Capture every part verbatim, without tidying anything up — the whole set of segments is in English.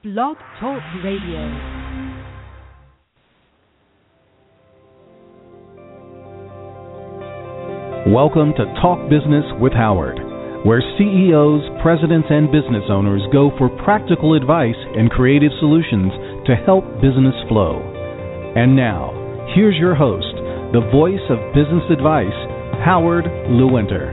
Blog Talk Radio. Welcome to Talk Business with Howard, where C E Os, presidents, and business owners go for practical advice and creative solutions to help business flow. And now, here's your host, the voice of business advice, Howard Lewinter.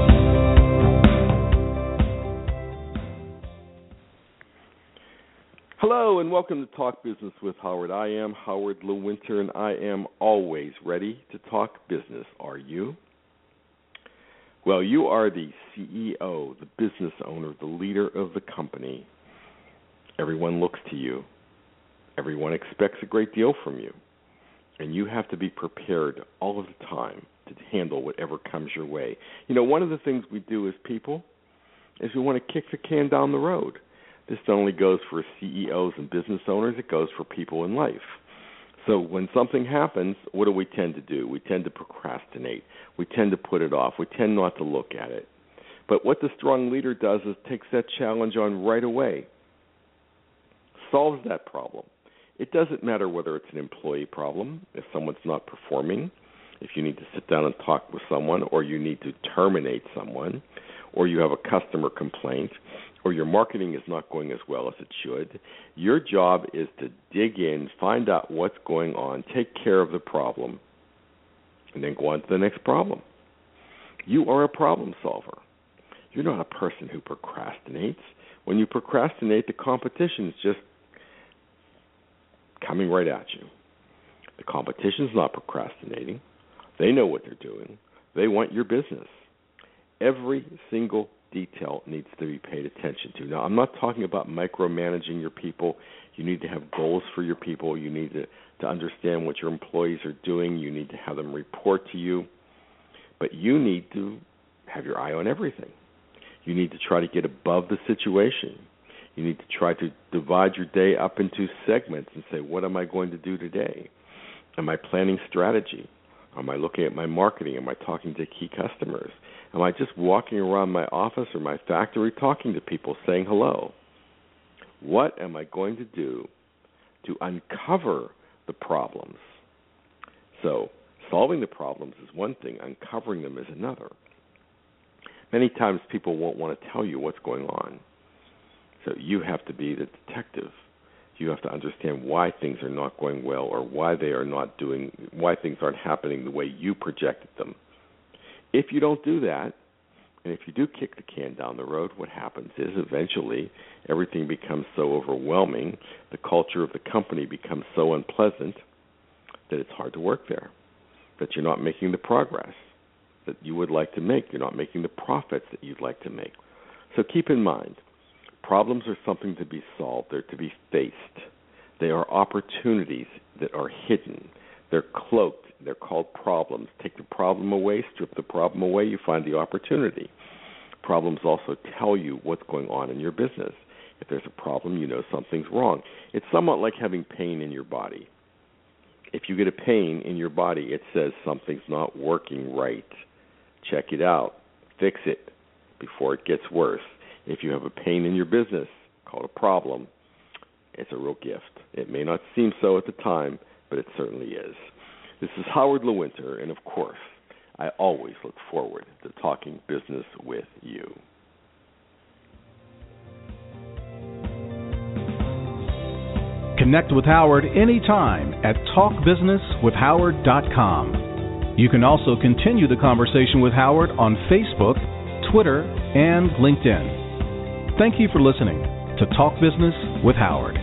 Hello and welcome to Talk Business with Howard. I am Howard Lewinter and I am always ready to talk business. Are you? Well, you are the C E O, the business owner, the leader of the company. Everyone looks to you. Everyone expects a great deal from you. And you have to be prepared all of the time to handle whatever comes your way. You know, one of the things we do as people is we want to kick the can down the road. This not only goes for C E Os and business owners, it goes for people in life. So when something happens, what do we tend to do? We tend to procrastinate. We tend to put it off. We tend not to look at it. But what the strong leader does is takes that challenge on right away, solves that problem. It doesn't matter whether it's an employee problem, if someone's not performing, if you need to sit down and talk with someone, or you need to terminate someone, or you have a customer complaint, or your marketing is not going as well as it should. Your job is to dig in, find out what's going on, take care of the problem, and then go on to the next problem. You are a problem solver. You're not a person who procrastinates. When you procrastinate, the competition is just coming right at you. The competition is not procrastinating. They know what they're doing. They want your business. Every single detail needs to be paid attention to. Now, I'm not talking about micromanaging your people. You need to have goals for your people. You need to, to understand what your employees are doing. You need to have them report to you. But you need to have your eye on everything. You need to try to get above the situation. You need to try to divide your day up into segments and say, what am I going to do today? Am I planning strategy? Am I looking at my marketing? Am I talking to key customers? Am I just walking around my office or my factory talking to people, saying hello? What am I going to do to uncover the problems? So solving the problems is one thing. Uncovering them is another. Many times people won't want to tell you what's going on. So you have to be the detective. You have to understand why things are not going well or why they are not doing, why things aren't happening the way you projected them. If you don't do that, and if you do kick the can down the road, what happens is eventually everything becomes so overwhelming, the culture of the company becomes so unpleasant that it's hard to work there, that you're not making the progress that you would like to make. You're not making the profits that you'd like to make. So keep in mind, problems are something to be solved. They're to be faced. They are opportunities that are hidden. They're cloaked. They're called problems. Take the problem away, strip the problem away, you find the opportunity. Problems also tell you what's going on in your business. If there's a problem, you know something's wrong. It's somewhat like having pain in your body. If you get a pain in your body, it says something's not working right. Check it out. Fix it before it gets worse. If you have a pain in your business called a problem, it's a real gift. It may not seem so at the time, but it certainly is. This is Howard Lewinter, and of course, I always look forward to talking business with you. Connect with Howard anytime at talk business with howard dot com. You can also continue the conversation with Howard on Facebook, Twitter, and LinkedIn. Thank you for listening to Talk Business with Howard.